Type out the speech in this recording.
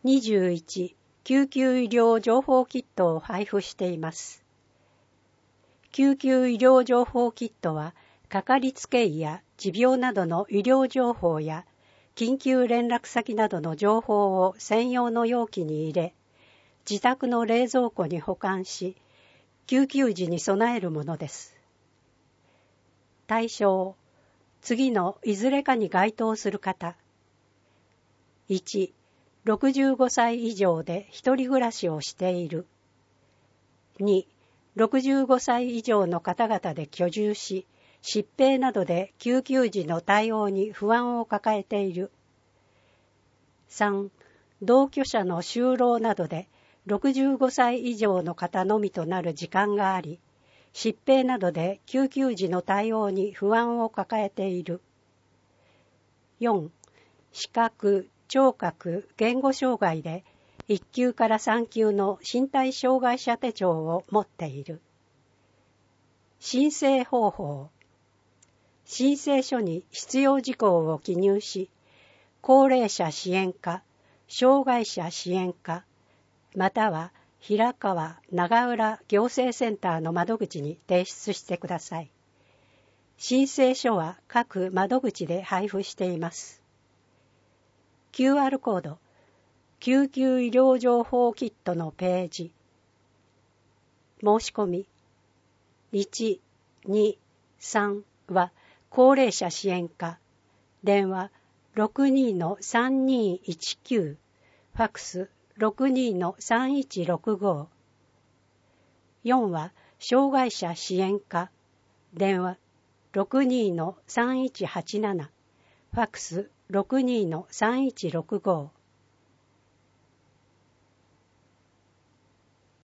21、救急医療情報キットを配布しています。救急医療情報キットは、かかりつけ医や持病などの医療情報や、緊急連絡先などの情報を専用の容器に入れ、自宅の冷蔵庫に保管し、救急時に備えるものです。対象、次のいずれかに該当する方。1、65歳以上で一人暮らしをしている。2、65歳以上の方々で居住し、疾病などで救急時の対応に不安を抱えている。3、同居者の就労などで65歳以上の方のみとなる時間があり、疾病などで救急時の対応に不安を抱えている。4、視覚、聴覚、言語障害で1級から3級の身体障害者手帳を持っている。申請方法。申請書に必要事項を記入し、高齢者支援課、障害者支援課、または平川長浦行政センターの窓口に提出してください。申請書は各窓口で配布しています。QR コード、救急医療情報キットのページ。申し込み。1、2、3は高齢者支援課。電話62-3219。ファックス62-3165。4は障害者支援課。電話62-3187。ファックス62-3165。